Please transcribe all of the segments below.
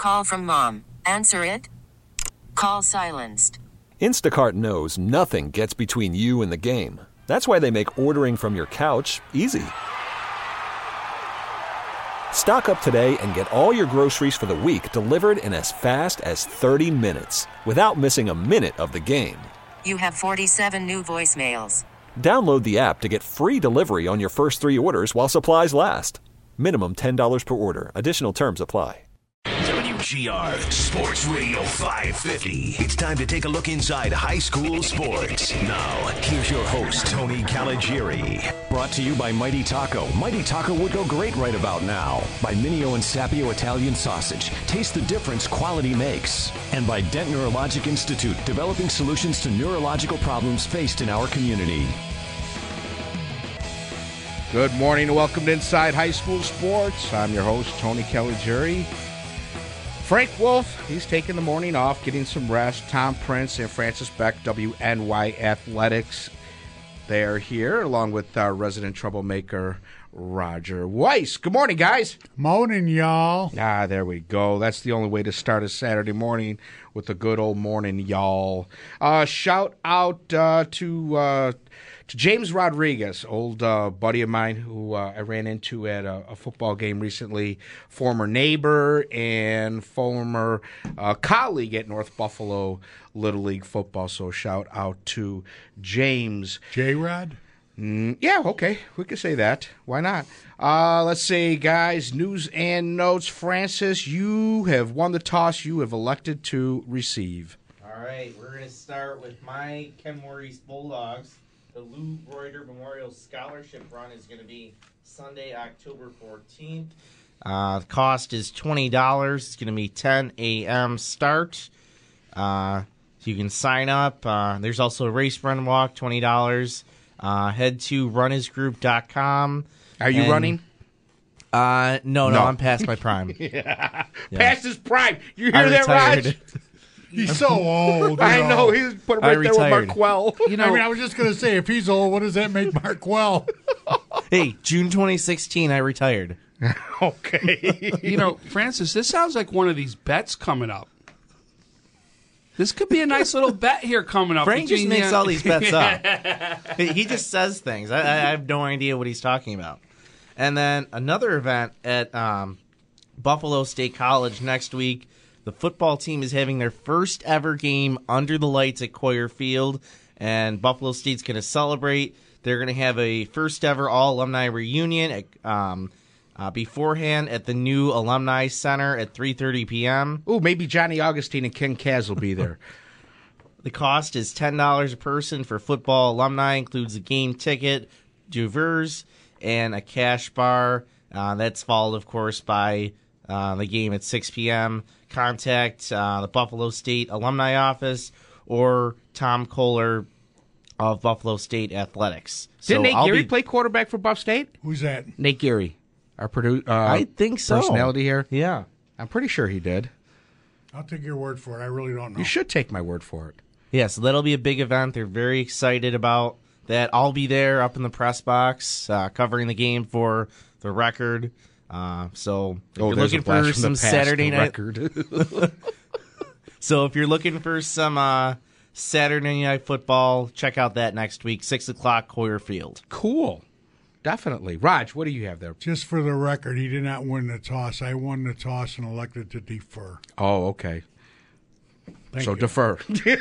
Call from mom. Answer it. Call silenced. Instacart knows nothing gets between you and the game. That's why they make ordering from your couch easy. Stock up today and get all your groceries for the week delivered in as fast as 30 minutes without missing a minute of the game. You have 47 new voicemails. Download the app to get free delivery on your first 3 orders while supplies last. Minimum $10 per order. Additional terms apply. WGR Sports Radio 550. It's time to take a look inside high school sports. Now, here's your host, Tony Caligiuri. Brought to you by Mighty Taco. Mighty Taco would go great right about now. By Mineo and Sapio Italian Sausage. Taste the difference quality makes. And by Dent Neurologic Institute, developing solutions to neurological problems faced in our community. Good morning and welcome to Inside High School Sports. I'm your host, Tony Caligiuri. Frank Wolf, he's taking the morning off, getting some rest. Tom Prince and Francis Beck, WNY Athletics. They're here, along with our resident troublemaker, Roger Weiss. Good morning, guys. Morning, y'all. There we go. That's the only way to start a Saturday morning, with a good old morning, y'all. Shout out to James Rodriguez, old buddy of mine who I ran into at a football game recently, former neighbor and former colleague at North Buffalo Little League football. So shout out to James. J-Rod? Yeah, okay. We could say that. Why not? Let's see, guys, news and notes. Francis, you have won the toss. You have elected to receive. All right, we're going to start with my Kenmore East Bulldogs. The Lou Reuter Memorial Scholarship Run is going to be Sunday, October 14th. The cost is $20. It's going to be 10 a.m. start. You can sign up. There's also a race run walk, $20. Head to runisgroup.com. Are you running? No, I'm past my prime. Yeah. Past his prime. You hear that, retired. Raj? He's so old. I know. He's put him right there with Marquell. I was just going to say, if he's old, what does that make Marquell? Hey, June 2016, I retired. Okay. Francis, this sounds like one of these bets coming up. This could be a nice little bet here coming up. Frank just makes all these bets up. He just says things. I have no idea what he's talking about. And then another event at Buffalo State College next week. The football team is having their first ever game under the lights at Coyer Field, and Buffalo State's going to celebrate. They're going to have a first ever all-alumni reunion beforehand at the new Alumni Center at 3:30 p.m. Ooh, maybe Johnny Augustine and Ken Kaz will be there. The cost is $10 a person for football alumni, includes a game ticket, Duvers, and a cash bar. That's followed, of course, by the game at 6 p.m. Contact the Buffalo State Alumni Office or Tom Kohler of Buffalo State Athletics. Didn't Nate Geary play quarterback for Buff State? Who's that? Nate Geary, our I think so. Personality here. Yeah. I'm pretty sure he did. I'll take your word for it. I really don't know. You should take my word for it. Yeah, so that'll be a big event. They're very excited about that. I'll be there up in the press box covering the game for the record. So if you're looking for some Saturday night So if you're looking for some Saturday night football, check out that next week, 6 o'clock, Coyer Field. Cool. Definitely. Raj, what do you have there? Just for the record, he did not win the toss. I won the toss and elected to defer. Oh, okay. Thank so you. Defer.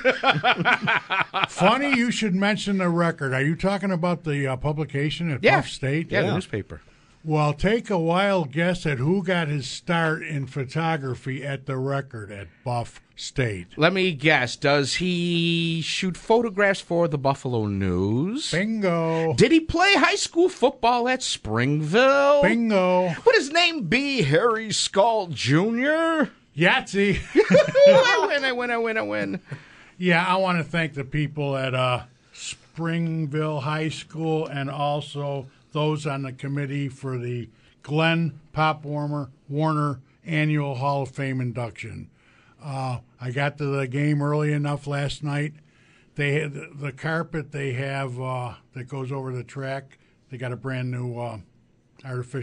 Funny you should mention the record. Are you talking about the publication at Buff State? Yeah, the newspaper. Well, take a wild guess at who got his start in photography at the record at Buff State. Let me guess. Does he shoot photographs for the Buffalo News? Bingo. Did he play high school football at Springville? Bingo. Would his name be Harry Skull Jr.? Yahtzee. I win. Yeah, I want to thank the people at Springville High School and also those on the committee for the Glenn Pop Warner Annual Hall of Fame induction. I got to the game early enough last night. They had the carpet they have that goes over the track. They got a brand new artificial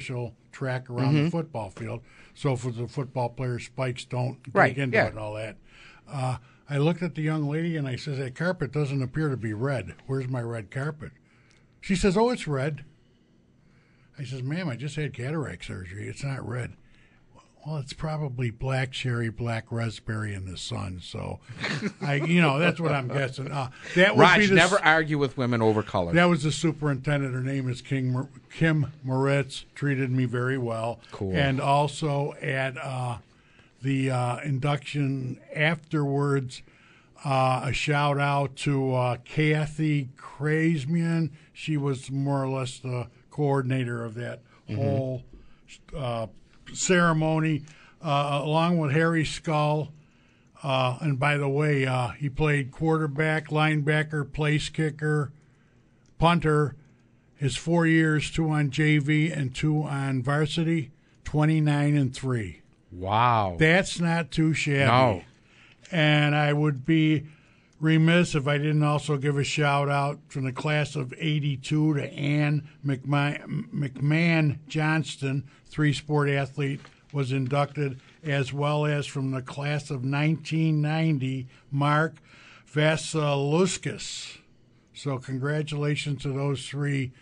track around the football field. So for the football players' spikes don't Right, dig into yeah. it and all that. I looked at the young lady and I says, that carpet doesn't appear to be red. Where's my red carpet? She says, oh, it's red. I says, ma'am, I just had cataract surgery. It's not red. Well, it's probably black cherry, black raspberry in the sun. So, that's what I'm guessing. That would Raj, be never argue with women over color. That was the superintendent. Her name is Kim Moritz. Treated me very well. Cool. And also at the induction afterwards, a shout out to Kathy Krazmian. She was more or less the coordinator of that whole ceremony, along with Harry Skull. And by the way, he played quarterback, linebacker, place kicker, punter. His 4 years, 2 on JV and 2 on varsity, 29-3. Wow. That's not too shabby. No. And I would be remiss if I didn't also give a shout out from the class of '82 to Ann McMahon Johnston, 3-sport athlete, was inducted, as well as from the class of 1990, Mark Vasiluskas. So congratulations to those 3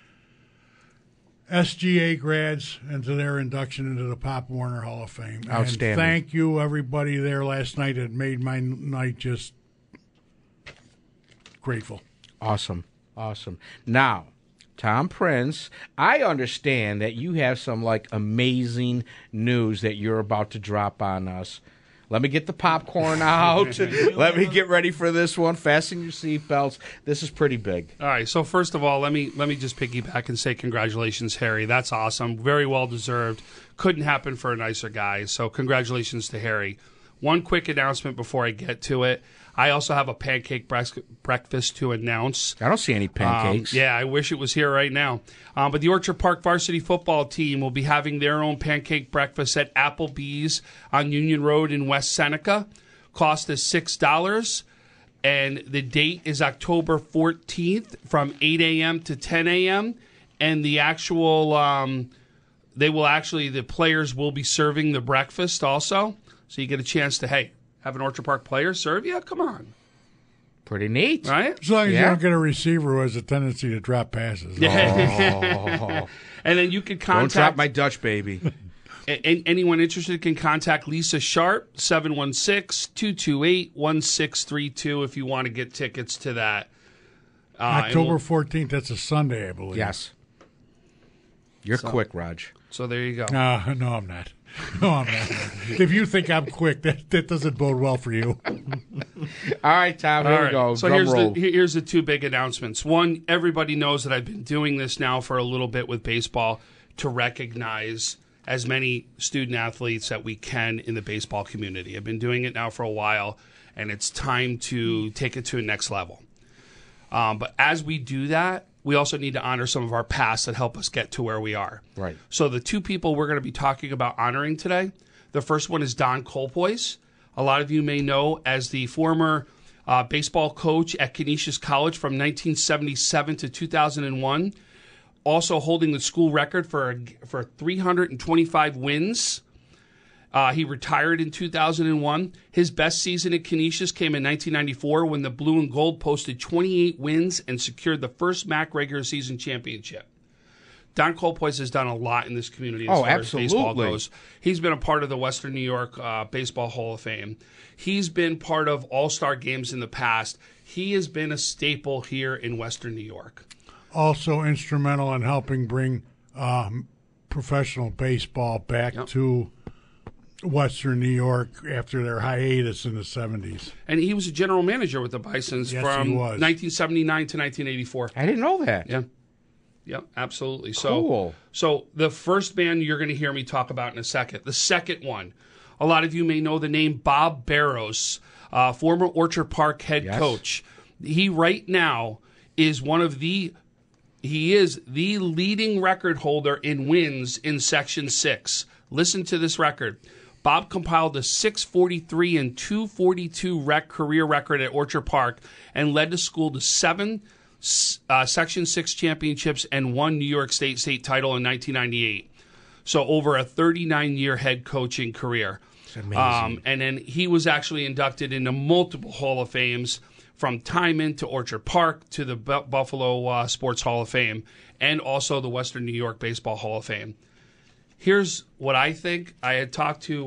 SGA grads and to their induction into the Pop Warner Hall of Fame. Outstanding. And thank you, everybody there last night. It made my night just grateful. Awesome. Now, Tom Prince, I understand that you have some amazing news that you're about to drop on us. Let me get the popcorn out. Let me get ready for this one. Fasten your seatbelts. This is pretty big. All right. So first of all, let me just piggyback and say congratulations, Harry. That's awesome. Very well deserved. Couldn't happen for a nicer guy. So congratulations to Harry. One quick announcement before I get to it. I also have a pancake breakfast to announce. I don't see any pancakes. Yeah, I wish it was here right now. But the Orchard Park varsity football team will be having their own pancake breakfast at Applebee's on Union Road in West Seneca. Cost is $6. And the date is October 14th from 8 a.m. to 10 a.m. And the actual, the players will be serving the breakfast also. So you get a chance to, have an Orchard Park player serve you? Come on. Pretty neat. Right? As long as you don't get a receiver who has a tendency to drop passes. And then you can contact... Don't drop my Dutch, baby. Anyone interested can contact Lisa Sharp, 716-228-1632 if you want to get tickets to that. October 14th, that's a Sunday, I believe. Yes. You're quick, Raj. So there you go. No, I'm not. No, I'm not. If you think I'm quick, that doesn't bode well for you. All right, Tom, here we go. So here's the 2 big announcements. One, everybody knows that I've been doing this now for a little bit with baseball to recognize as many student athletes that we can in the baseball community. I've been doing it now for a while, and it's time to take it to a next level. But as we do that, we also need to honor some of our past that help us get to where we are. Right. So the 2 people we're going to be talking about honoring today, the first one is Don Colpoys. A lot of you may know as the former baseball coach at Canisius College from 1977 to 2001, also holding the school record for 325 wins. He retired in 2001. His best season at Canisius came in 1994 when the Blue and Gold posted 28 wins and secured the first MAC regular season championship. Don Colpoys has done a lot in this community as far as baseball goes. He's been a part of the Western New York Baseball Hall of Fame. He's been part of all-star games in the past. He has been a staple here in Western New York. Also instrumental in helping bring professional baseball back to Western New York after their hiatus in the 70s. And he was a general manager with the Bisons from 1979 to 1984. I didn't know that. Yeah, absolutely. Cool. So the first band you're going to hear me talk about in a second. The second one, a lot of you may know the name Bob Barrows, former Orchard Park head coach. He right now is he is the leading record holder in wins in Section 6. Listen to this record. Bob compiled a 643 and 242 career record at Orchard Park and led the school to 7 Section 6 championships and 1 New York State title in 1998. So over a 39-year head coaching career. It's amazing. And then he was actually inducted into multiple Hall of Fames, from Timon to Orchard Park to the Buffalo Sports Hall of Fame, and also the Western New York Baseball Hall of Fame. Here's what I think. I had talked to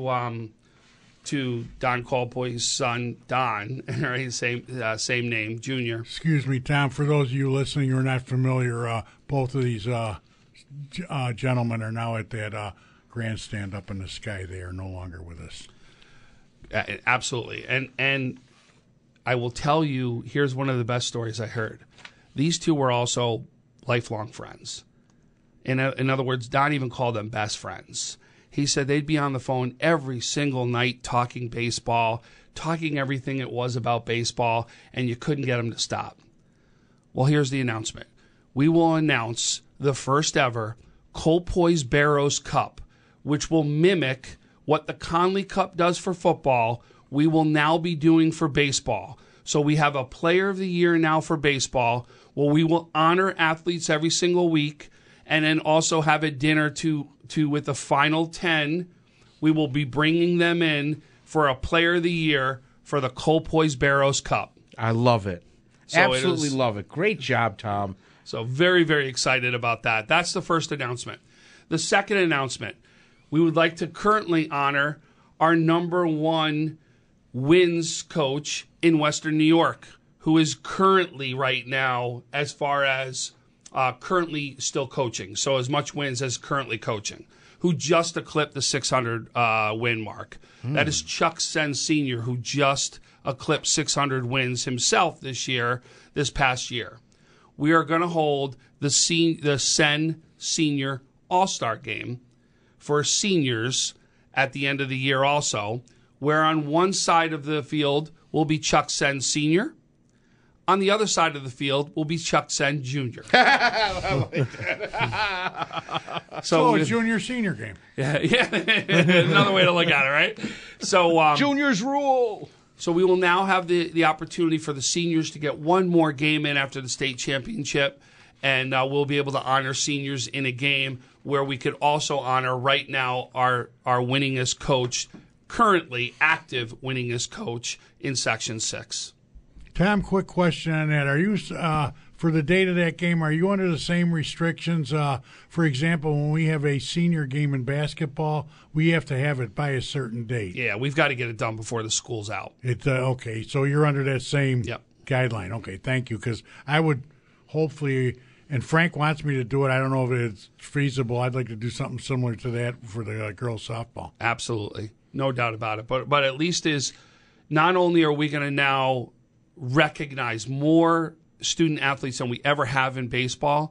Don Colpoy's son, Don, right, same name, Junior. Excuse me, Tom. For those of you listening who are not familiar, both of these gentlemen are now at that grandstand up in the sky. They are no longer with us. Absolutely. And I will tell you, here's one of the best stories I heard. These two were also lifelong friends. In other words, Don even called them best friends. He said they'd be on the phone every single night talking baseball, talking everything it was about baseball, and you couldn't get them to stop. Well, here's the announcement. We will announce the first ever Colpoys Barrows Cup, which will mimic what the Conley Cup does for football. We will now be doing for baseball. So we have a Player of the Year now for baseball. Well, we will honor athletes every single week, and then also have a dinner to with the final 10. We will be bringing them in for a Player of the Year for the Colpoys Barrows Cup. I love it. So Absolutely love it. Great job, Tom. So very, very excited about that. That's the first announcement. The second announcement, we would like to currently honor our number one wins coach in Western New York, who is currently right now, as far as currently still coaching, so as much wins as currently coaching, who just eclipsed the 600 win mark. That is Chuck Sen Sr., who just eclipsed 600 wins himself this past year. We are going to hold the Sen Senior All-Star Game for seniors at the end of the year also, where on one side of the field will be Chuck Sen Sr., on the other side of the field will be Chuck Sen Jr. So a junior-senior game. Yeah. Another way to look at it, right? So Juniors rule. So we will now have the opportunity for the seniors to get one more game in after the state championship, and we'll be able to honor seniors in a game where we could also honor right now our winningest coach, currently active winningest coach in Section 6. Tom, quick question on that. Are you, for the date of that game, are you under the same restrictions? For example, when we have a senior game in basketball, we have to have it by a certain date. Yeah, we've got to get it done before the school's out. Okay, so you're under that same guideline. Okay, thank you, because I would hopefully, and Frank wants me to do it. I don't know if it's feasible. I'd like to do something similar to that for the girls softball. Absolutely. No doubt about it. But at least is not only are we going to now recognize more student athletes than we ever have in baseball,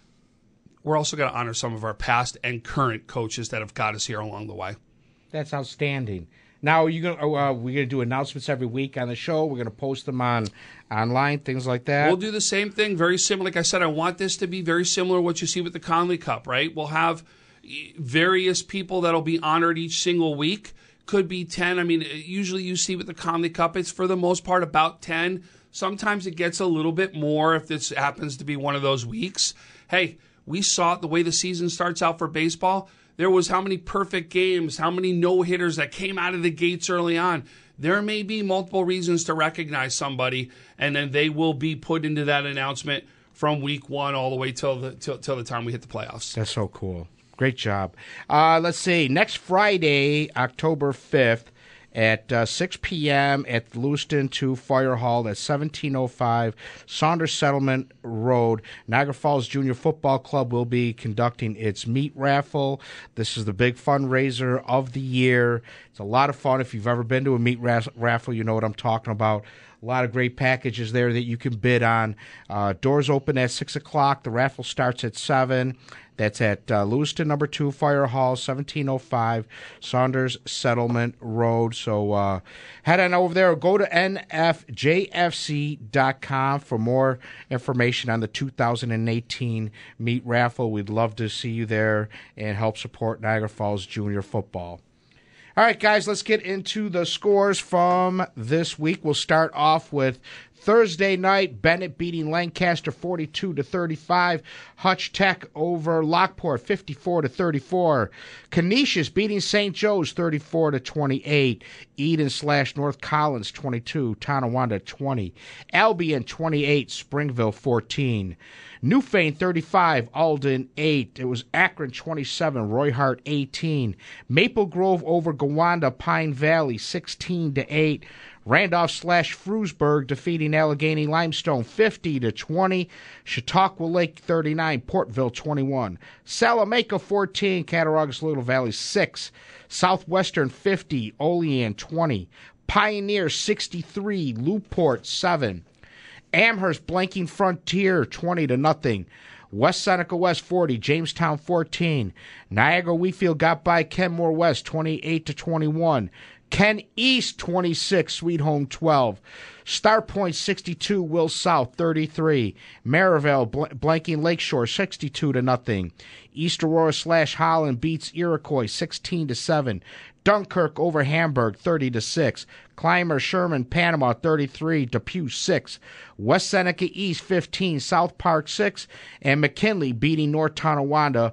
we're also going to honor some of our past and current coaches that have got us here along the way. That's outstanding. Now, we're going to do announcements every week on the show. We're going to post them online, things like that. We'll do the same thing, very similar. Like I said, I want this to be very similar to what you see with the Conley Cup, right? We'll have various people that'll be honored each single week. Could be 10. I mean, usually you see with the Conley Cup, it's for the most part about 10. Sometimes it gets a little bit more if this happens to be one of those weeks. Hey, we saw it the way the season starts out for baseball. There was how many perfect games, how many no-hitters that came out of the gates early on. There may be multiple reasons to recognize somebody, and then they will be put into that announcement from week one all the way till the time we hit the playoffs. That's so cool. Great job. Let's see. Next Friday, October 5th, at 6 p.m. at Lewiston 2 Fire Hall at 1705 Saunders Settlement Road, Niagara Falls Junior Football Club will be conducting its meat raffle. This is the big fundraiser of the year. It's a lot of fun. If you've ever been to a meat raffle, you know what I'm talking about. A lot of great packages there that you can bid on. Doors open at 6 o'clock. The raffle starts at 7. That's at Lewiston number 2 Fire Hall, 1705 Saunders Settlement Road. So head on over there or go to nfjfc.com for more information on the 2018 meat raffle. We'd love to see you there and help support Niagara Falls Junior football. All right, guys, let's get into the scores from this week. We'll start off with Thursday night, Bennett beating Lancaster 42-35. Hutch Tech over Lockport 54-34. Canisius beating St. Joe's 34-28. Eden/North Collins 22. Tonawanda 20. Albion 28. Springville 14. Newfane 35, Alden 8. It was Akron 27, Roy Hart 18. Maple Grove over Gowanda, Pine Valley 16-8. Randolph/Frewsburg defeating Allegheny Limestone 50-20. Chautauqua Lake 39, Portville 21. Salamanca 14, Cattaraugus Little Valley 6. Southwestern 50, Olean 20. Pioneer 63, Newport 7. Amherst blanking Frontier 20-0. West Seneca West 40, Jamestown 14. Niagara Wheatfield got by Kenmore West 28-21. Ken East 26, Sweet Home 12. Star Point 62, Will South 33. Maryville blanking Lakeshore 62-0. East Aurora/Holland beats Iroquois 16-7. Dunkirk over Hamburg 30-6. Clymer Sherman Panama 33, Depew 6. West Seneca East 15, South Park 6, and McKinley beating North Tonawanda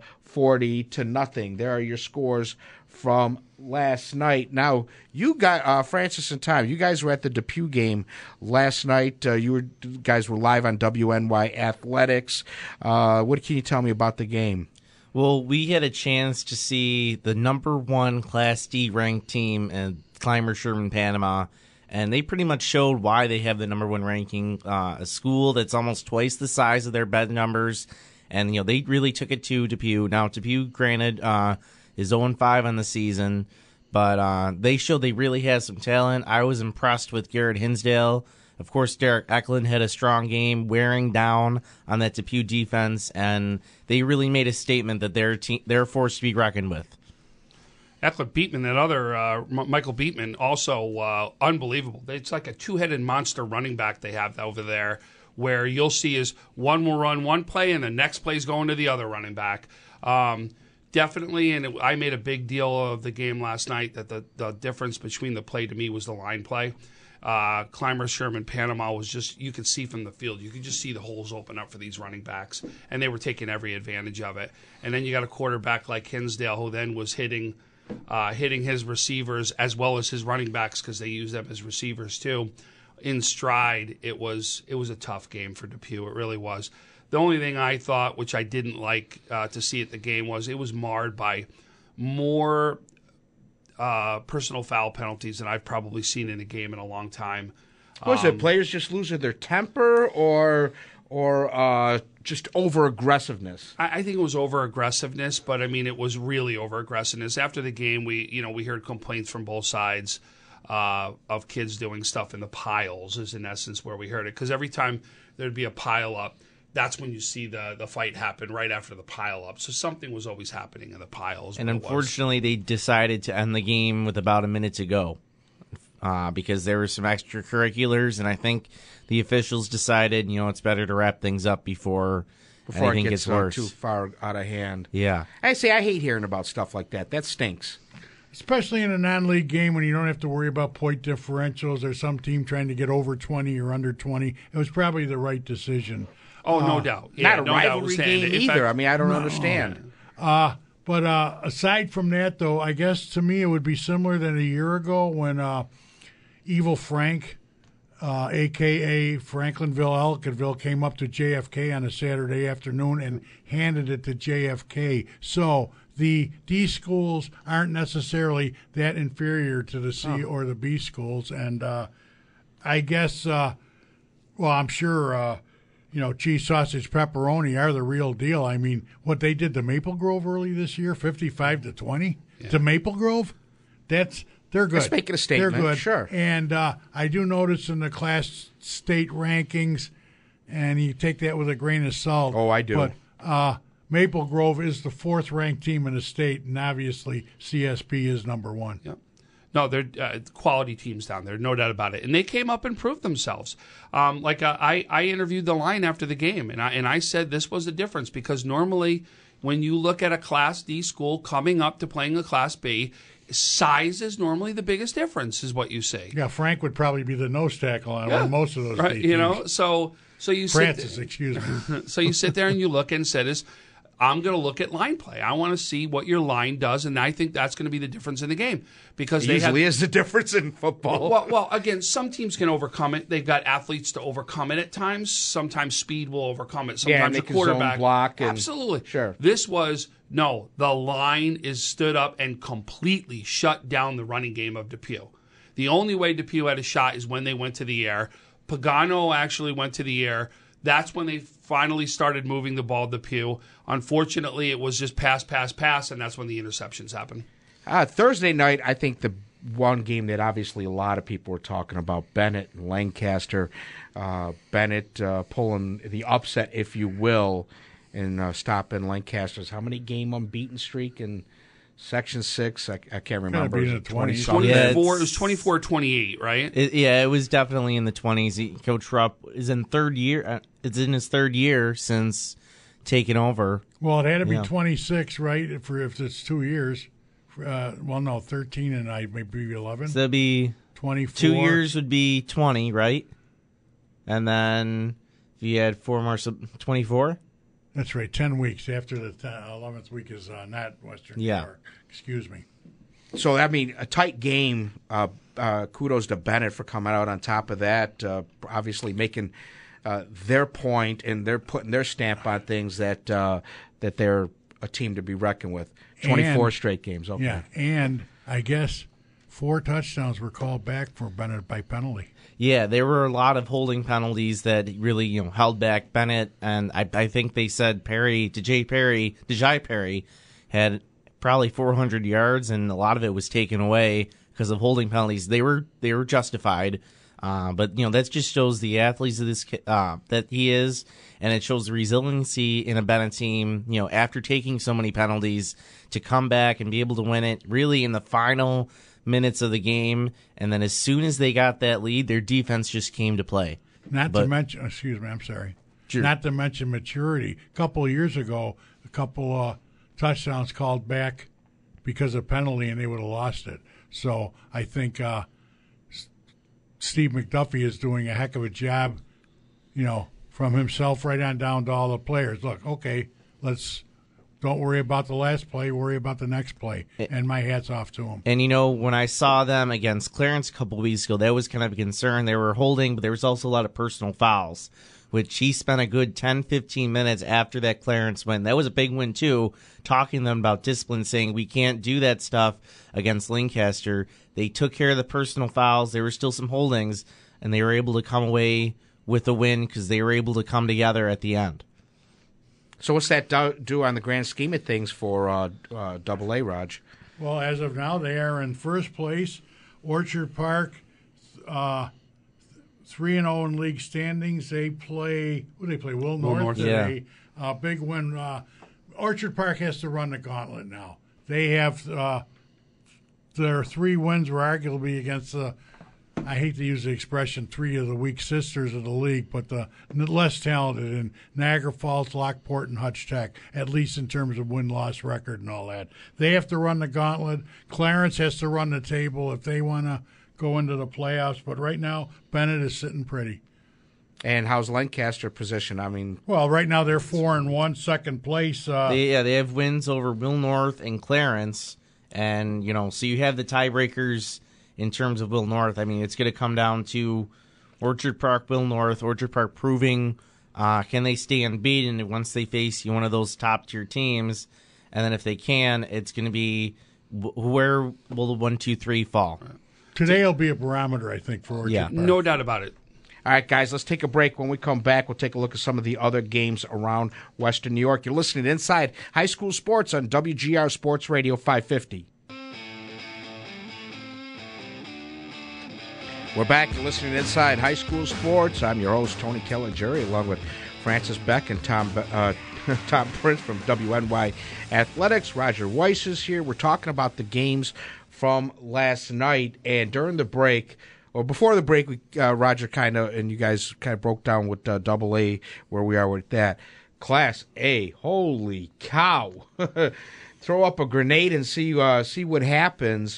40-0. There are your scores from last night. Now, you got Francis and Tom. You guys were at the Depew game last night. You guys were live on WNY Athletics. What can you tell me about the game? Well, we had a chance to see the number 1 Class D ranked team in Clymer Sherman Panama, and they pretty much showed why they have the number 1 ranking. A school that's almost twice the size of their bed numbers, and they really took it to Depew. Now, Depew, granted, is 0-5 on the season, but they showed they really had some talent. I was impressed with Garrett Hinsdale. Of course, Derek Eklund had a strong game, wearing down on that Depew defense, and they really made a statement that they're a force to be reckoned with. Eklund Beatman, that other Michael Beatman, also unbelievable. It's like a two-headed monster running back they have over there, where you'll see is one will run one play and the next play is going to the other running back. Definitely, and I made a big deal of the game last night that the difference between the play to me was the line play. Clymer Sherman Panama was just, you could see from the field, you could just see the holes open up for these running backs, and they were taking every advantage of it. And then you got a quarterback like Hinsdale who then was hitting his receivers as well as his running backs, because they use them as receivers too, in stride. It was a tough game for Depew. It really was. The only thing I thought, which I didn't like to see at the game, was it was marred by more personal foul penalties than I've probably seen in a game in a long time. Was it players just losing their temper, or just over aggressiveness? I think it was over aggressiveness, but I mean it was really over aggressiveness. After the game, we heard complaints from both sides of kids doing stuff in the piles. Is in essence where we heard it, because every time there'd be a pile up, that's when you see the fight happen, right after the pile up. So something was always happening in the piles. And unfortunately, they decided to end the game with about a minute to go because there were some extracurriculars, and I think the officials decided, it's better to wrap things up before anything gets worse. Too far out of hand. Yeah. I hate hearing about stuff like that. That stinks. Especially in a non-league game when you don't have to worry about point differentials or some team trying to get over 20 or under 20. It was probably the right decision. Oh, no doubt. Yeah, not a rivalry game either. I don't understand. But aside from that, though, I guess to me it would be similar than a year ago when Evil Frank, a.k.a. Franklinville Ellicottville, came up to JFK on a Saturday afternoon and handed it to JFK. So the D schools aren't necessarily that inferior to the C or the B schools. And I guess, I'm sure... cheese, sausage, pepperoni are the real deal. I mean, what they did to Maple Grove early this year, 55-20 to Maple Grove, they're good. Let's make it a statement. They're good, sure. And I do notice in the Class State rankings, and you take that with a grain of salt. Oh, I do. But Maple Grove is the 4th ranked team in the state, and obviously CSP is number 1. Yep. No, they're quality teams down there, no doubt about it. And they came up and proved themselves. I interviewed the line after the game, and I said this was the difference, because normally when you look at a Class D school coming up to playing a Class B, size is normally the biggest difference, is what you say. Yeah, Frank would probably be the nose tackle on most of those right, teams. So you Francis, excuse me. So you sit there and you look and said, I'm going to look at line play. I want to see what your line does, and I think that's going to be the difference in the game. Because it usually is the difference in football. Well, again, some teams can overcome it. They've got athletes to overcome it at times. Sometimes speed will overcome it. Sometimes a quarterback. Zone block Absolutely. Sure. This was, no, the line is stood up and completely shut down the running game of Depew. The only way Depew had a shot is when they went to the air. Pagano actually went to the air. That's when they finally started moving the ball to Depew. Unfortunately, it was just pass, and that's when the interceptions happened. Thursday night, I think the one game that obviously a lot of people were talking about, Bennett and Lancaster. Bennett pulling the upset, if you will, and stopping Lancaster's how many game unbeaten streak in Section 6? I can't remember. It was 24. It was 24-28, right? It was definitely in the 20s. Coach Rupp is in third year. It's in his third year since taking over. Well, it had to be 26, right? If it's 2 years. 13 and maybe 11. So that'd be 24. 2 years would be 20, right? And then if you had 4 more, 24. That's right. 10 weeks after the 11th week is not Western New York. Excuse me. So, I mean, a tight game. Kudos to Bennett for coming out on top of that. Obviously making their point, and they're putting their stamp on things that they're a team to be reckoned with. 24 straight games. Okay. Yeah, and I guess 4 touchdowns were called back for Bennett by penalty. Yeah, there were a lot of holding penalties that really held back Bennett, and I think they said Dijay Perry had probably 400 yards, and a lot of it was taken away because of holding penalties. They were justified, but that just shows the athletes of this that he is, and it shows the resiliency in a Bennett team. After taking so many penalties, to come back and be able to win it really in the final minutes of the game, and then as soon as they got that lead, their defense just came to play. To mention, excuse me, I'm sorry. Sure. Not to mention maturity. A couple of years ago, a couple touchdowns called back because of penalty, and they would have lost it. So I think Steve McDuffie is doing a heck of a job, from himself right on down to all the players. Look, okay, don't worry about the last play, worry about the next play. And my hat's off to him. And, when I saw them against Clarence a couple of weeks ago, that was kind of a concern. They were holding, but there was also a lot of personal fouls, which he spent a good 10, 15 minutes after that Clarence win. That was a big win, too, talking to them about discipline, saying we can't do that stuff against Lancaster. They took care of the personal fouls. There were still some holdings, and they were able to come away with a win because they were able to come together at the end. So what's that do on the grand scheme of things for Double A, Raj? Well, as of now, they are in first place. Orchard Park, 3-0 in league standings. They play Will North today. Big win. Orchard Park has to run the gauntlet now. They have their 3 wins were arguably against the, I hate to use the expression, 3 of the weak sisters of the league, but the less talented in Niagara Falls, Lockport, and Hutch Tech, at least in terms of win-loss record and all that. They have to run the gauntlet. Clarence has to run the table if they want to go into the playoffs. But right now, Bennett is sitting pretty. And how's Lancaster position? I mean, well, right now they're 4-1, second place. They have wins over Will North and Clarence, and so you have the tiebreakers. In terms of Will North, I mean, it's going to come down to Orchard Park, Will North. Orchard Park proving can they stay unbeaten once they face one of those top-tier teams. And then if they can, it's going to be where will the 1, 2, 3 fall. Today will be a barometer, I think, for Orchard Park. No doubt about it. All right, guys, let's take a break. When we come back, we'll take a look at some of the other games around Western New York. You're listening to Inside High School Sports on WGR Sports Radio 550. We're back. You're listening to Inside High School Sports. I'm your host, Tony Caligiuri, along with Francis Beck and Tom Prince from WNY Athletics. Roger Weiss is here. We're talking about the games from last night. And during the break, or before the break, Roger and you guys kind of broke down with Double A where we are with that. Class A, holy cow. throw up a grenade and see what happens.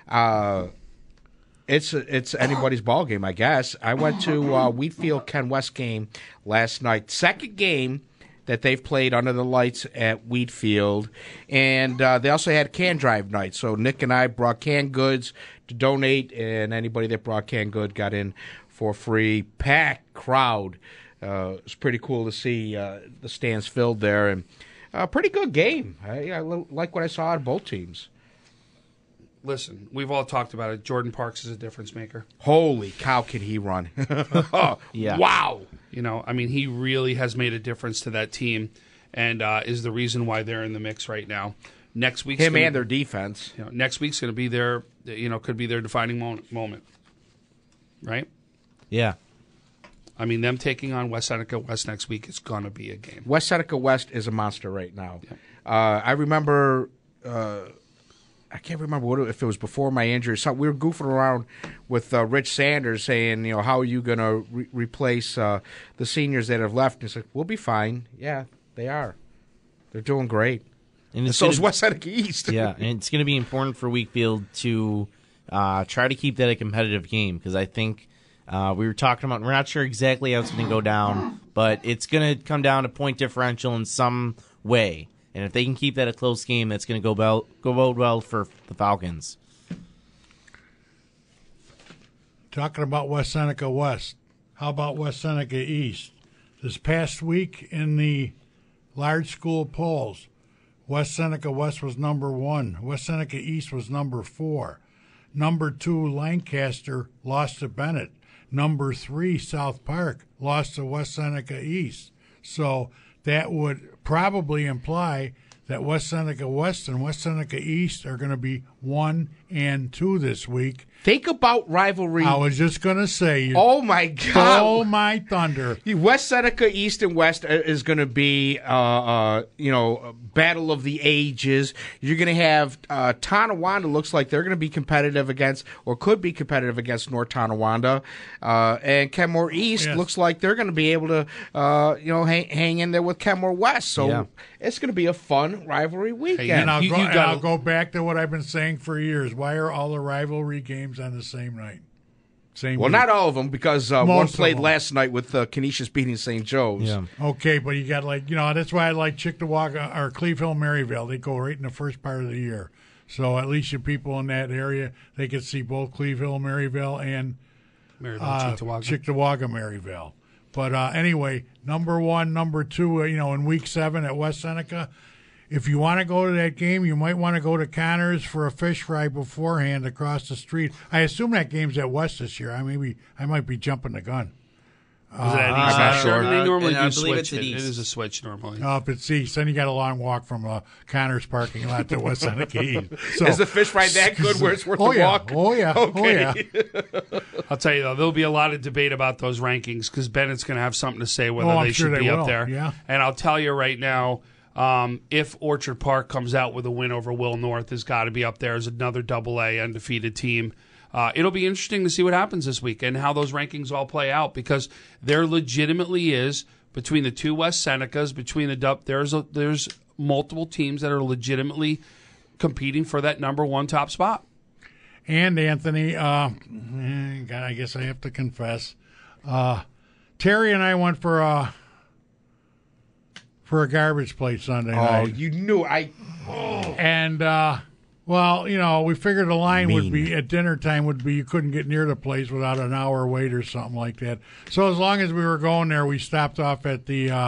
It's anybody's ball game, I guess. I went to Wheatfield Ken West game last night. Second game that they've played under the lights at Wheatfield. And they also had can drive night. So Nick and I brought canned goods to donate, and anybody that brought canned goods got in for free. Packed crowd. It was pretty cool to see the stands filled there. And a pretty good game. I like what I saw out of both teams. Listen, we've all talked about it. Jordan Parks is a difference maker. Holy cow, can he run. Yeah. Wow. You know, I mean, he really has made a difference to that team and is the reason why they're in the mix right now. Next week's and their defense. You know, next week's going to be their, could be their defining moment. Right? Yeah. I mean, them taking on West Seneca West next week is going to be a game. West Seneca West is a monster right now. Yep. I remember... I can't remember if it was before my injury. So we were goofing around with Rich Sanders saying, how are you going to replace the seniors that have left? And he's like, we'll be fine. Yeah, they are. They're doing great. And so is West Seneca East. Yeah, and it's going to be important for Wheatfield to try to keep that a competitive game because I think we were talking about, we're not sure exactly how it's going to go down, but it's going to come down to point differential in some way. And if they can keep that a close game, that's going to go well for the Falcons. Talking about West Seneca West, how about West Seneca East? This past week in the large school polls, West Seneca West was number 1. West Seneca East was number 4. Number 2, Lancaster, lost to Bennett. Number 3, South Park, lost to West Seneca East. So that would probably imply that West Seneca West and West Seneca East are going to be 1 and 2 this week. Think about rivalry. I was just going to say. Oh, my God. Oh, my thunder. West Seneca East and West is going to be, a battle of the ages. You're going to have Tonawanda looks like they're going to be competitive against, or could be competitive against North Tonawanda. And Kenmore East looks like they're going to be able to, hang in there with Kenmore West. So it's going to be a fun rivalry weekend. And I'll go back to what I've been saying for years. Why are all the rivalry games on the same night? Same week? Not all of them, because one played last night with Canisius beating St. Joe's. Yeah. Okay, but you got that's why I like Chickawaga or Cleve Hill, Maryville. They go right in the first part of the year. So at least you people in that area, they can see both Cleve Hill, Maryville, and Chickawaga, Maryville. But anyway, number 1, number 2, in week 7 at West Seneca. If you want to go to that game, you might want to go to Connors for a fish fry beforehand across the street. I assume that game's at West this year. I might be jumping the gun. Is that East? I'm not sure. They normally do switch. It is a switch normally. If it's East, then you got a long walk from Connors parking lot to West Seneca East. So, is the fish fry that good where it's worth the walk? Oh, yeah. Okay. I'll tell you, though, there'll be a lot of debate about those rankings because Bennett's going to have something to say whether they should be up there. Yeah. And I'll tell you right now, if Orchard Park comes out with a win over Will North, has got to be up there as another AA undefeated team. It'll be interesting to see what happens this week and how those rankings all play out because there legitimately is, between the 2 West Senecas, between the there's multiple teams that are legitimately competing for that number 1 top spot. And Anthony, God, I guess I have to confess, Terry and I went for a garbage plate Sunday night. Oh, you knew And, we figured the line would be, at dinner time, you couldn't get near the place without an hour wait or something like that. So as long as we were going there, we stopped off at the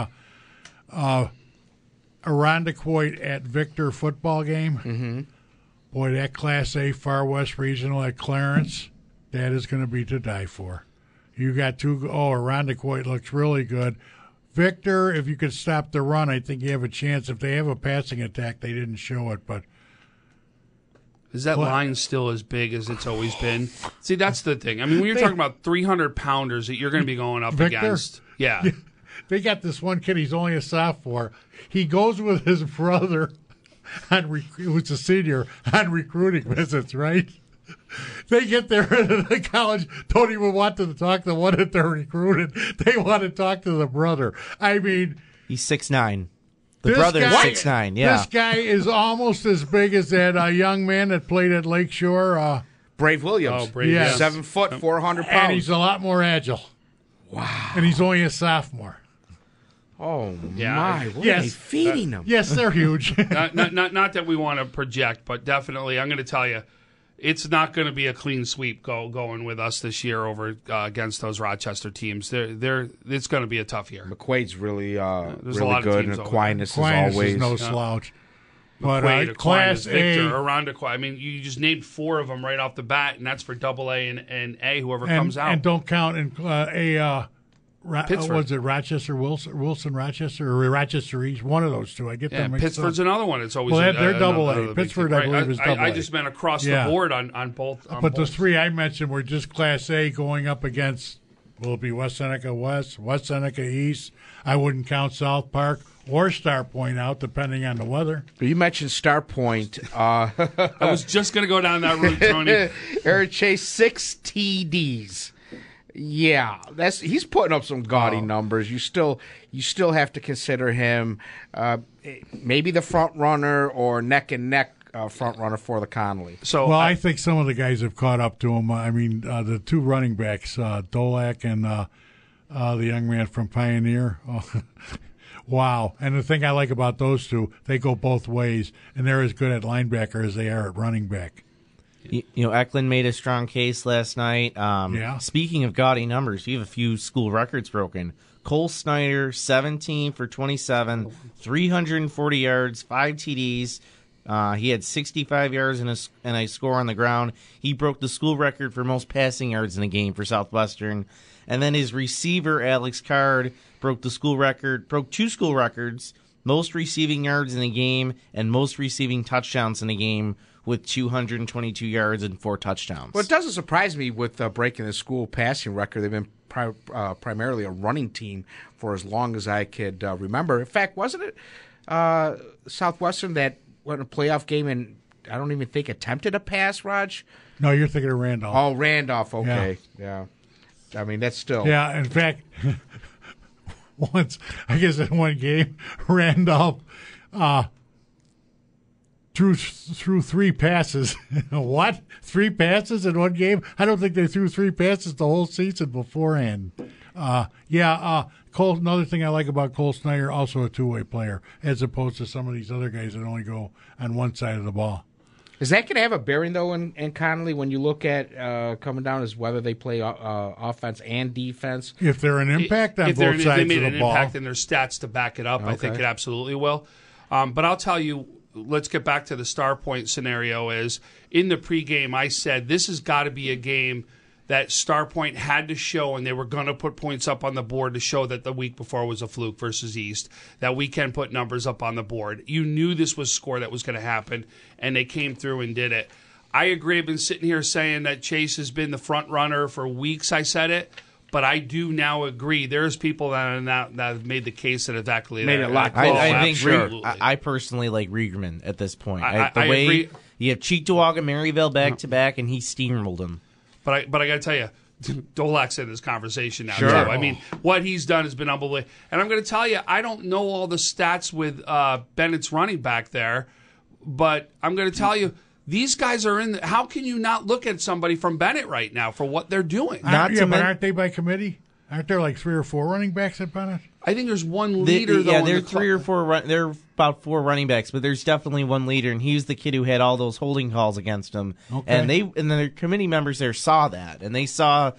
Irondequoit at Victor football game. Mm-hmm. Boy, that Class A Far West Regional at Clarence, that is going to be to die for. You got Irondequoit looks really good. Victor, if you could stop the run, I think you have a chance. If they have a passing attack, they didn't show it, but... Is that line still as big as it's always been? See, that's the thing. I mean, when you're talking about 300-pounders that you're going to be going up against. Yeah. They got this one kid, he's only a sophomore. He goes with his brother, who's a senior, on recruiting visits, right? They get there at the college, don't even want to talk to the one that they're recruiting. They want to talk to the brother. I mean... He's 6'9". The brother's 6'9", yeah. This guy is almost as big as that young man that played at Lakeshore. Brave Williams. Oh, Brave, yes. 7 foot, 400 pounds. And he's a lot more agile. Wow. And he's only a sophomore. Oh, Yeah. my. What are they feeding him? Yes, they're huge. not that we want to project, but definitely, I'm going to tell you, it's not going to be a clean sweep going with us this year over against those Rochester teams. It's going to be a tough year. McQuaid's really There's a really lot of good, teams and over Aquinas is Aquinas always is no slouch. But McQuaid, Class Aquinas, Victor, A, Aranda Aquinas. I mean, you just named 4 of them right off the bat, and that's for Double A and A, whoever comes out. and don't count in Pittsburgh. was it Rochester Wilson Rochester or Rochester East? One of those two. I get them mixed Pittsburgh's up. another one. It's always Well, they're double A. another big Pittsburgh, team. I believe, is double I A. just meant across Yeah. the board on both. But the 3 I mentioned were just Class A going up against, will it be West Seneca West, West Seneca East? I wouldn't count South Park or Star Point out, depending on the weather. You mentioned Star Point. I was just going to go down that route, Tony. Eric Chase, 6 TDs. Yeah, he's putting up some gaudy numbers. You still have to consider him maybe the front runner or neck and neck front runner for the Connolly. So, Well, I think some of the guys have caught up to him. I mean, the 2 running backs, Dolak and the young man from Pioneer. Oh, wow. And the thing I like about those 2, they go both ways, and they're as good at linebacker as they are at running back. You know, Eklund made a strong case last night. Speaking of gaudy numbers, you have a few school records broken. Cole Snyder, 17 for 27, 340 yards, 5 TDs. He had 65 yards and a score on the ground. He broke the school record for most passing yards in a game for Southwestern. And then his receiver, Alex Card, broke 2 school records, most receiving yards in a game and most receiving touchdowns in a game, with 222 yards and 4 touchdowns. Well, it doesn't surprise me with breaking the school passing record. They've been primarily a running team for as long as I could remember. In fact, wasn't it Southwestern that went in a playoff game and I don't even think attempted a pass, Raj? No, you're thinking of Randolph. Oh, Randolph. Okay. Yeah. I mean, that's still. Yeah, in fact, once, I guess in one game, Randolph threw 3 passes. What? 3 passes in one game? I don't think they threw 3 passes the whole season beforehand. Cole. Another thing I like about Cole Snyder, also a 2-way player, as opposed to some of these other guys that only go on one side of the ball. Is that going to have a bearing, though, in Connolly when you look at coming down as whether they play offense and defense? If they're an impact on both sides of the ball. If they made an impact and there's stats to back it up, I think it absolutely will. But I'll tell you, let's get back to the Star Point scenario. Is in the pregame, I said this has got to be a game that Star Point had to show, and they were going to put points up on the board to show that the week before was a fluke versus East, that we can put numbers up on the board. You knew this was a score that was going to happen, and they came through and did it. I agree. I've been sitting here saying that Chase has been the front runner for weeks. I said it. But I do now agree. There's people that have made the case that it's actually made it a lot closer. I think I personally like Riegerman at this point. I agree. You have Cheektowaga, Maryville back to back, and he steamrolled him. But I got to tell you, Dolak's in this conversation now, sure. too. I mean, what he's done has been unbelievable. And I'm going to tell you, I don't know all the stats with Bennett's running back there, but I'm going to tell you, these guys are in. How can you not look at somebody from Bennett right now for what they're doing? But aren't they by committee? Aren't there like 3 or 4 running backs at Bennett? I think there's one leader, though. Yeah, there are 3 or 4. There are about 4 running backs, but there's definitely one leader, and he was the kid who had all those holding calls against him. Okay. And the committee members there saw that, and they saw,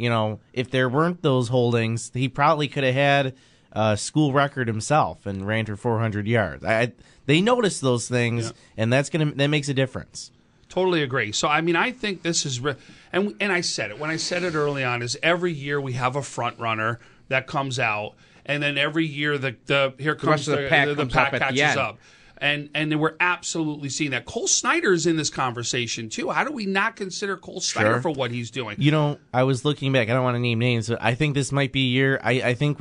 if there weren't those holdings, he probably could have had a school record himself and ran for 400 yards. They noticed those things, and that makes a difference. Totally agree. So, I mean, I think this is, and I said it when I said it early on, is every year we have a front runner that comes out, and then every year here comes the pack catches up. And we're absolutely seeing that. Cole Snyder is in this conversation, too. How do we not consider Cole Snyder for what he's doing? I was looking back. I don't want to name names, but I think this might be a year. I think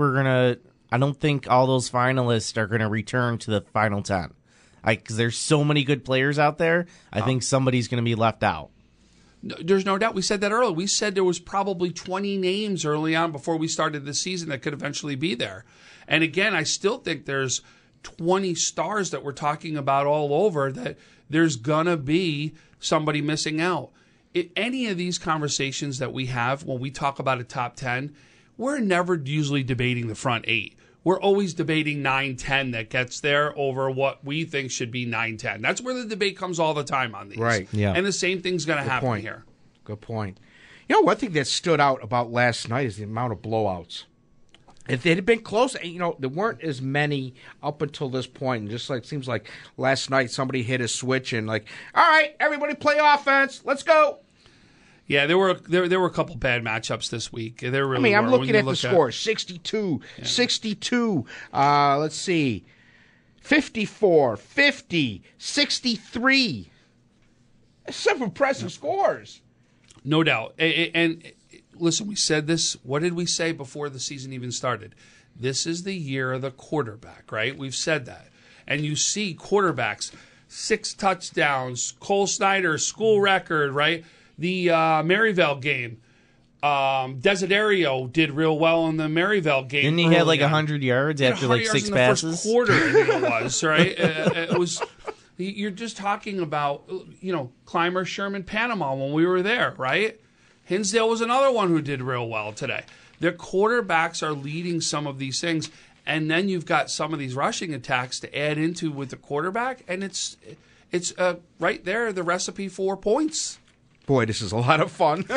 I don't think all those finalists are going to return to the final 10. Because there's so many good players out there, I think somebody's going to be left out. There's no doubt. We said that earlier. We said there was probably 20 names early on before we started the season that could eventually be there. And again, I still think there's 20 stars that we're talking about all over, that there's going to be somebody missing out. In any of these conversations that we have when we talk about a top 10, we're never usually debating the front 8. We're always debating 9-10 that gets there over what we think should be 9-10. That's where the debate comes all the time on these. Right. Yeah. And the same thing's going to happen point. here. Good point. You know, one thing that stood out about last night is the amount of blowouts. If it had been close, you know, there weren't as many up until this point. And just like seems like last night somebody hit a switch and like, all right, everybody play offense. Let's go. Yeah, there were a couple bad matchups this week. There really were. I'm looking at the score, 62, 62. Let's see, 54, 50, 63. Some impressive scores. No doubt. And listen, we said this. What did we say before the season even started? This is the year of the quarterback, right? We've said that. And you see quarterbacks, 6 touchdowns, Cole Snyder, school record, right? The Maryville game, Desiderio did real well in the Maryville game. Didn't he have like 100 yards after like 6 passes? In the first quarter, I think it was, right? It was. You're just talking about, you know, Clymer, Sherman, Panama when we were there, right? Hinsdale was another one who did real well today. Their quarterbacks are leading some of these things, and then you've got some of these rushing attacks to add into with the quarterback, and it's right there, the recipe for points. Boy, this is a lot of fun.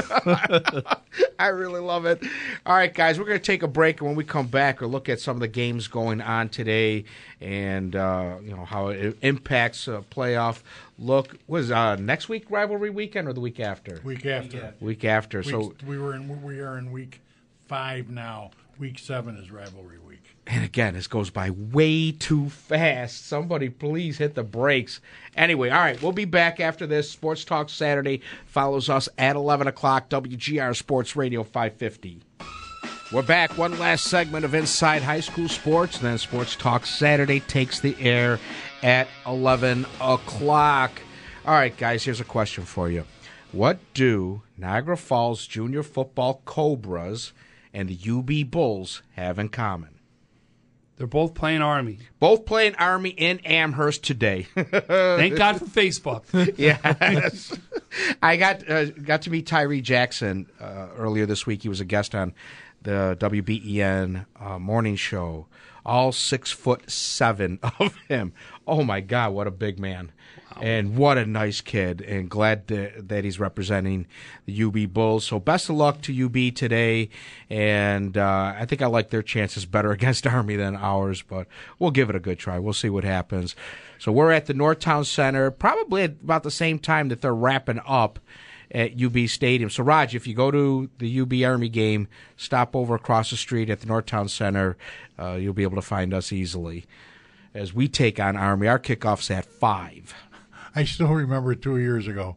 I really love it. All right, guys, we're going to take a break, and when we come back, we'll look at some of the games going on today and you know how it impacts playoff look. Was next week rivalry weekend or the week after? Week after. Week after. So we are in week 5 now. Week 7 is rivalry week. And again, this goes by way too fast. Somebody please hit the brakes. Anyway, all right, we'll be back after this. Sports Talk Saturday follows us at 11 o'clock, WGR Sports Radio 550. We're back. One last segment of Inside High School Sports. Then Sports Talk Saturday takes the air at 11 o'clock. All right, guys, here's a question for you. What do Niagara Falls Junior Football Cobras and the UB Bulls have in common? They're both playing Army. Both playing Army in Amherst today. Thank God for Facebook. Yes. I got to meet Tyree Jackson earlier this week. He was a guest on the WBEN morning show. All 6'7" of him. Oh my God, what a big man. Wow. And what a nice kid, and glad that he's representing the UB Bulls. So best of luck to UB today, and I think I like their chances better against Army than ours, but we'll give it a good try. We'll see what happens. So we're at the Northtown Center, probably at about the same time that they're wrapping up at UB Stadium. So, Raj, if you go to the UB Army game, stop over across the street at the Northtown Center. You'll be able to find us easily as we take on Army. Our kickoff's at 5. I still remember 2 years ago.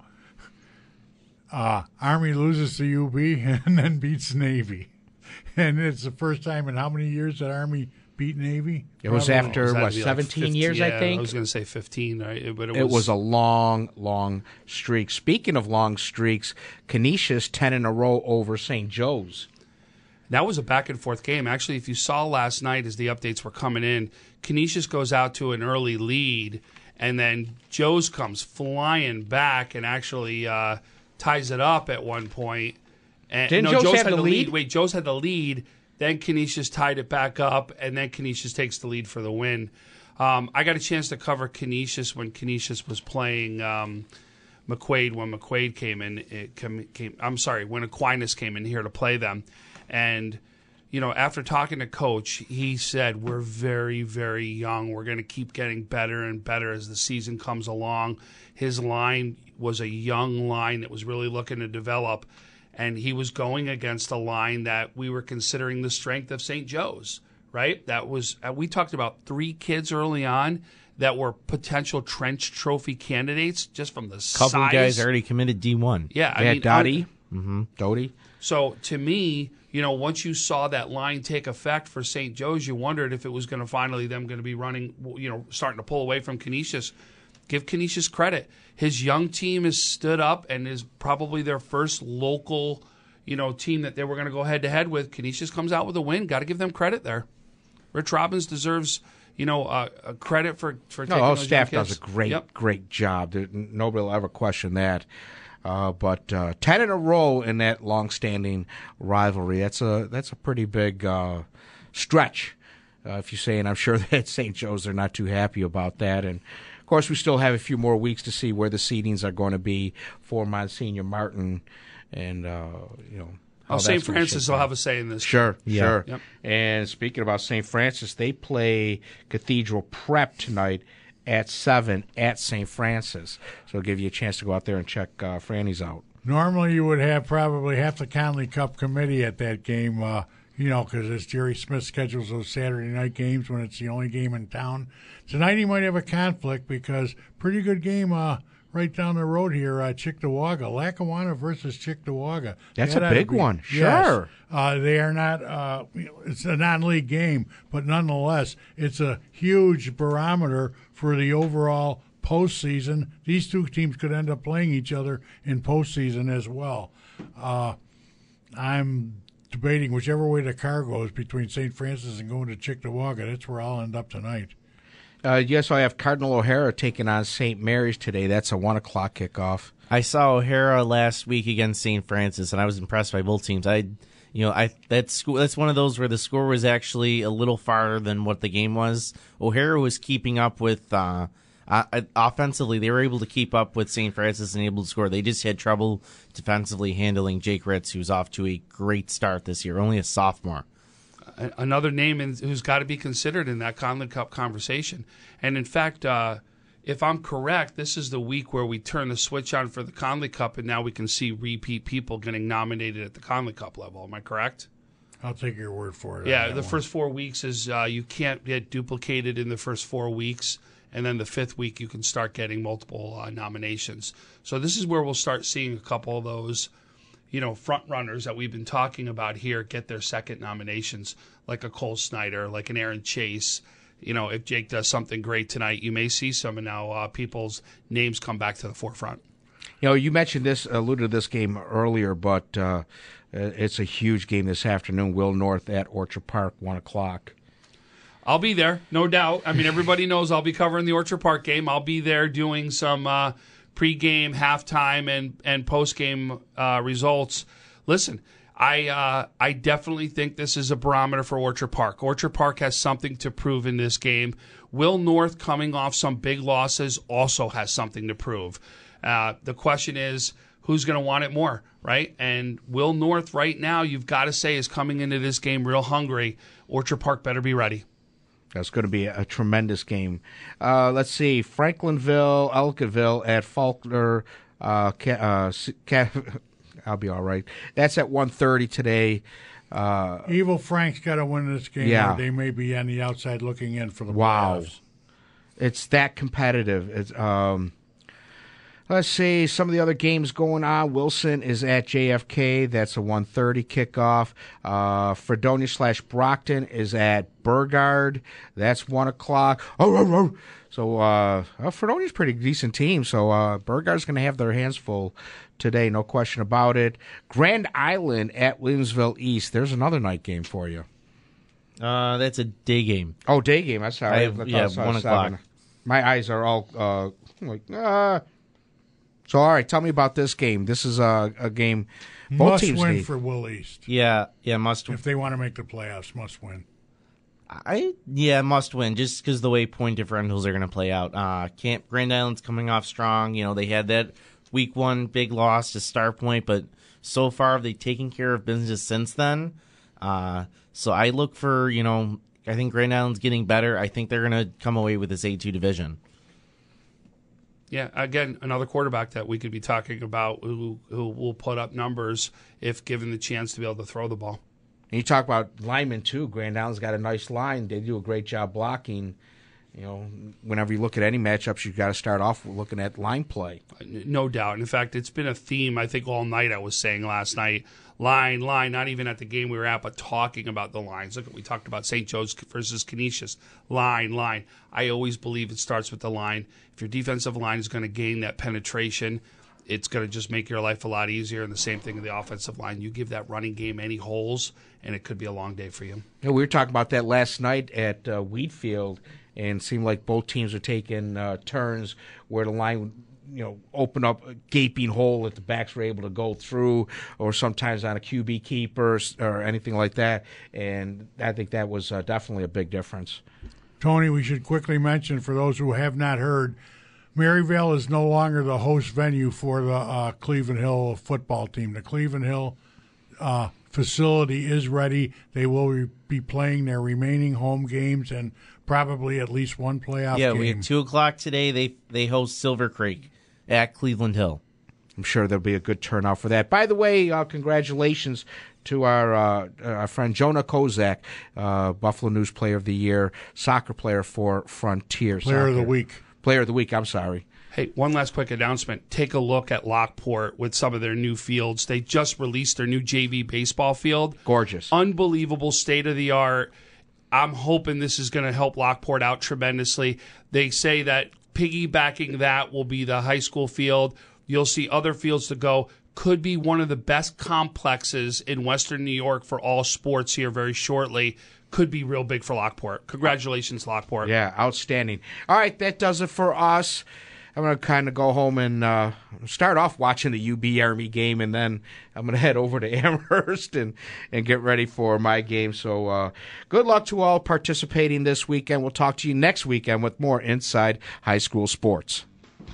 Army loses to UB and then beats Navy. And it's the first time in how many years that Army beat Navy? It was after, 17 years, yeah, I think? I was going to say 15, right? But it was a long, long streak. Speaking of long streaks, Canisius 10 in a row over St. Joe's. That was a back-and-forth game. Actually, if you saw last night as the updates were coming in, Canisius goes out to an early lead, and then Joe's comes flying back and actually ties it up at one point. And, Didn't Joe's have the lead? Wait, Joe's had the lead. Then Canisius tied it back up, and then Canisius takes the lead for the win. I got a chance to cover Canisius when Canisius was playing McQuaid when McQuaid came in. I'm sorry, when Aquinas came in here to play them. And, you know, after talking to Coach, he said, we're very, very young. We're going to keep getting better and better as the season comes along. His line was a young line that was really looking to develop. And he was going against a line that we were considering the strength of St. Joe's, right? That was we talked about 3 kids early on that were potential Trench Trophy candidates just from the size. Couple guys already committed D1. Yeah, I mean, Dottie. Doty. So to me, you know, once you saw that line take effect for St. Joe's, you wondered if it was going to finally them going to be running, you know, starting to pull away from Canisius. Give Canisius credit. His young team has stood up and is probably their first local, you know, team that they were going to go head-to-head with. Canisius comes out with a win. Got to give them credit there. Rich Robbins deserves, credit for taking No, our those staff young does kids. a great job. Nobody will ever question that. But 10 in a row in that long-standing rivalry. That's a pretty big stretch. If you say, and I'm sure that St. Joe's are not too happy about that. And of course, we still have a few more weeks to see where the seedings are going to be for Monsignor Martin, and St. Francis will have a say in this. Sure, Yeah. sure. Yep. And speaking about St. Francis, they play Cathedral Prep tonight at 7 at St. Francis. So it'll give you a chance to go out there and check Franny's out. Normally, you would have probably half the Conley Cup committee at that game, because as Jerry Smith schedules those Saturday night games when it's the only game in town. Tonight, he might have a conflict because pretty good game right down the road here, Cheektowaga. Lackawanna versus Cheektowaga. That's That a ought to big be- one. Yes. Sure. They are not, it's a non-league game, but nonetheless, it's a huge barometer for the overall postseason. These two teams could end up playing each other in postseason as well. I'm debating whichever way the car goes between St. Francis and going to Cheektowaga. That's where I'll end up tonight. Yes, I have Cardinal O'Hara taking on St. Mary's today. That's a 1 o'clock kickoff. I saw O'Hara last week against St. Francis, and I was impressed by both teams. That's one of those where the score was actually a little farther than what the game was. O'Hara was keeping up with offensively. They were able to keep up with St. Francis and able to score. They just had trouble defensively handling Jake Ritz, who's off to a great start this year, only a sophomore. Another name who's got to be considered in that Conley Cup conversation. And in fact, if I'm correct, this is the week where we turn the switch on for the Conley Cup, and now we can see repeat people getting nominated at the Conley Cup level. Am I correct? I'll take your word for it. Yeah, the first 4 weeks is you can't get duplicated in the first 4 weeks, and then the 5th week you can start getting multiple nominations. So this is where we'll start seeing a couple of those front runners that we've been talking about here get their second nominations, like a Cole Snyder, like an Aaron Chase. If Jake does something great tonight, you may see some, and now people's names come back to the forefront. You mentioned this, alluded to this game earlier, but it's a huge game this afternoon. Will North at Orchard Park, 1 o'clock. I'll be there, no doubt. I mean, everybody knows I'll be covering the Orchard Park game. I'll be there doing some pre-game, halftime, and post-game results. Listen, I definitely think this is a barometer for Orchard Park. Orchard Park has something to prove in this game. Will North, coming off some big losses, also has something to prove. The question is, who's going to want it more, right? And Will North right now, you've got to say, is coming into this game real hungry. Orchard Park better be ready. That's going to be a tremendous game. Let's see, Franklinville, Ellicottville at Faulkner. I'll be all right. That's at 1:30 today. Evil Frank's got to win this game. Yeah. Or they may be on the outside looking in for the Wow. playoffs. It's that competitive. It's, let's see some of the other games going on. Wilson is at JFK. That's a 1:30 kickoff. Fredonia/Brockton is at Burgard. That's 1 o'clock. So Fredonia's a pretty decent team. So Burgard's going to have their hands full today, no question about it. Grand Island at Williamsville East. There's another night game for you. That's a day game. Oh, day game. I'm sorry. I have 1 o'clock. My eyes are all So, all right, tell me about this game. This is a game both Must teams win need. for Will East. Yeah, must win. If they want to make the playoffs, must win. Must win, just because the way point differentials are going to play out. Grand Island's coming off strong. They had that week 1 big loss to Star Point, but so far they've taken care of business since then. So I look for, I think Grand Island's getting better. I think they're going to come away with this A2 division. Yeah, again, another quarterback that we could be talking about who will put up numbers if given the chance to be able to throw the ball. And you talk about linemen, too. Grand Island's got a nice line. They do a great job blocking. Whenever you look at any matchups, you've got to start off looking at line play. No doubt. In fact, it's been a theme, I think, all night. I was saying last night, line, not even at the game we were at, but talking about the lines. Look, we talked about St. Joe's versus Canisius. Line. I always believe it starts with the line. If your defensive line is going to gain that penetration, it's going to just make your life a lot easier. And the same thing in the offensive line. You give that running game any holes, and it could be a long day for you. We were talking about that last night at Wheatfield, and seemed like both teams are taking turns where the line would open up a gaping hole that the backs were able to go through, or sometimes on a QB keeper or anything like that. And I think that was definitely a big difference. Tony, we should quickly mention, for those who have not heard, Maryvale is no longer the host venue for the Cleveland Hill football team. The Cleveland Hill facility is ready. They will be playing their remaining home games and probably at least one playoff game. Yeah, we have 2:00 today. They host Silver Creek at Cleveland Hill. I'm sure there'll be a good turnout for that. By the way, congratulations to our friend Jonah Kozak, Buffalo News Player of the Year, soccer player for Frontier. Player of the Week. Player of the Week, I'm sorry. Hey, one last quick announcement. Take a look at Lockport with some of their new fields. They just released their new JV baseball field. Gorgeous. Unbelievable, state-of-the-art. I'm hoping this is going to help Lockport out tremendously. They say that piggybacking that will be the high school field. You'll see other fields to go. Could be one of the best complexes in Western New York for all sports here very shortly. Could be real big for Lockport. Congratulations, Lockport. Yeah, outstanding. All right, that does it for us. I'm going to kind of go home and start off watching the UB Army game, and then I'm going to head over to Amherst and get ready for my game. So good luck to all participating this weekend. We'll talk to you next weekend with more Inside High School Sports.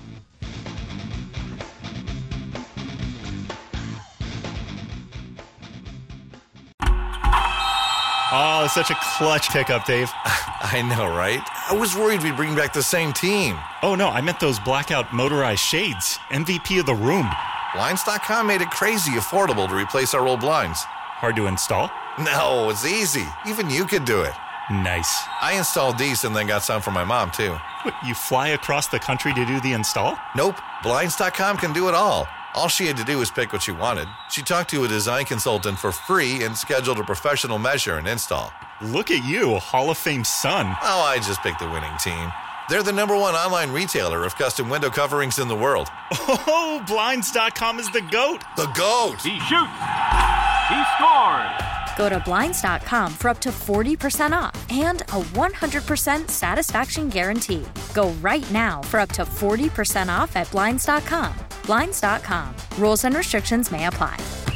Oh, it's such a clutch pickup, Dave. I know, right? I was worried we'd bring back the same team. Oh, no, I meant those blackout motorized shades. MVP of the room. Blinds.com made it crazy affordable to replace our old blinds. Hard to install? No, it's easy. Even you could do it. Nice. I installed these and then got some for my mom, too. What, you fly across the country to do the install? Nope. Blinds.com can do it all. All she had to do was pick what she wanted. She talked to a design consultant for free and scheduled a professional measure and install. Look at you, Hall of Fame son. Oh, I just picked the winning team. They're the #1 online retailer of custom window coverings in the world. Oh, Blinds.com is the GOAT. The GOAT! He shoots. He scores. Go to Blinds.com for up to 40% off and a 100% satisfaction guarantee. Go right now for up to 40% off at Blinds.com. Blinds.com. Rules and restrictions may apply.